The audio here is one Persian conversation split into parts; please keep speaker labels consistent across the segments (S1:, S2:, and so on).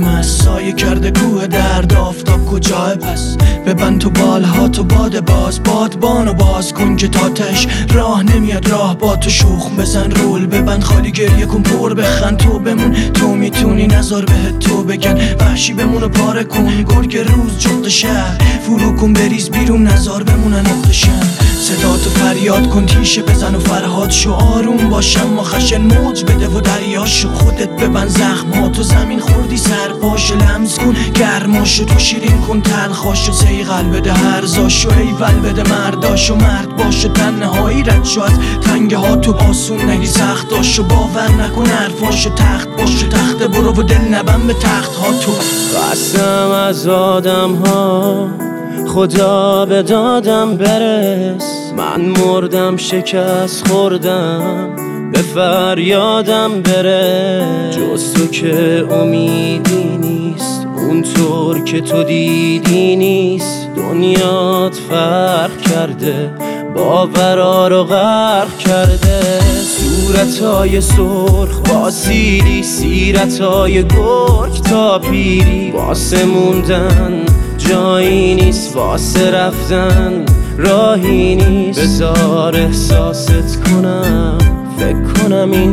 S1: از سایه کرده کوه درد آفتاب کجاه پس ببند تو بالها تو باد باز بادبانو باز کن که تاتش راه نمیاد راه با تو شوخ بزن رول ببند خالی گریه کن پر بخند تو بمون تو میتونی نظر بهت تو بگن وحشی بمونو پاره کن گرگ روز جغد شهر فرو کن بریز بیرون نظر بمونن اقدشن صدا تو فریاد کن تیشه بزن و فرهاد شو آروم باشم ما خشن موج بده و دریاشو خودت ببند زخماتو زمین خوردی سر پاشو لمس کن گرماشو تو شیرین کن تلخاشو سیغل بده هرزاشو ایول بده مرداشو مرد باشو تنهایی رد شو از تنگه ها تو آسون نگی سختاشو باور نکن حرفاشو تخت باشو تخت برو و دل نبن به تخت ها تو
S2: قسم از آدم ها خدا به دادم برس من مردم شکست خوردم به فریادم بره جز تو که امیدی نیست اونطور که تو دیدی نیست دنیات فرق کرده باورا رو غرق کرده صورتای سرخ با سیری سیرتای گرگ تا پیری واسه موندن جایی نیست واسه رفتن راهی نیست بذار احساست کنم فکر کنم این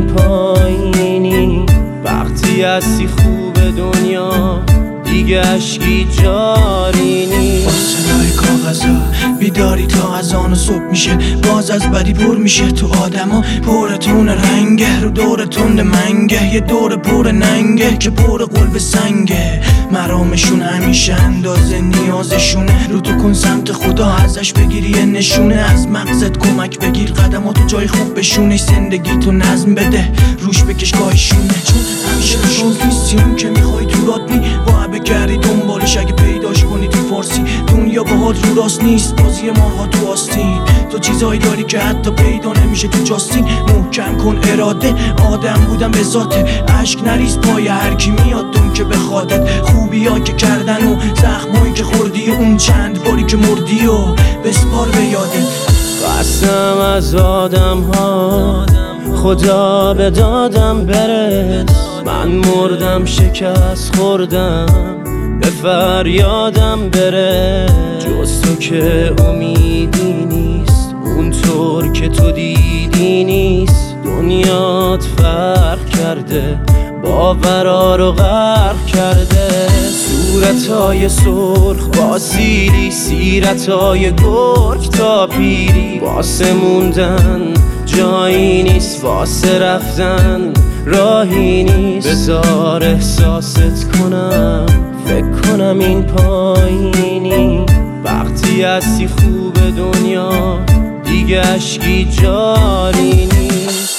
S2: پایینی وقتی هستی خوب دنیا دیگه اشکی جاری نیست
S1: فاصلای کاغذا بیداری تا از آن و صبح میشه باز از بدی پر میشه تو آدما پرتون رنگه رو دور تند منگه یه دور پر ننگه که پر قلب سنگه مرامشون همیشه اندازه نیازشونه رو تو کن سمت خدا ازش بگیری یه نشونه از مغزت کمک بگیر قدماتو جای خوب بشونه زندگی تو نظم بده روش بکش گاهشونه چون همیشه روز نیستیم که میخوای تو رات نی با بگردی دنبالش اگه پیداش کنی تو فارسی دنیا باهات رو راست نیست بازی ماها تو آستین تو چیزایی داری که حتی پیدا نمیشه تو جاستین محکم کن اراده آدم بودم به ذاته عشق نریز پای هر کی میاد دون که بخوادت خوبی ها که کردن و زخمایی که خوردی و اون چند باری که مردی و بسپار به یادت
S2: قسم از آدم ها خدا به دادم برس من مردم شکست خوردم به فریادم بره جز تو که امیدی نیست اونطور که تو دیدی نیست دنیات فرق کرده باورا رو غرق کرده صورتای سرخ با سیری سیرتای گرگ تا پیری واسه موندن جایی نیست واسه رفتن راهی نیست بذار احساست کنم فکر کنم این پایینی وقتی هستی خوب دنیا دیگه اشکی جاری نیست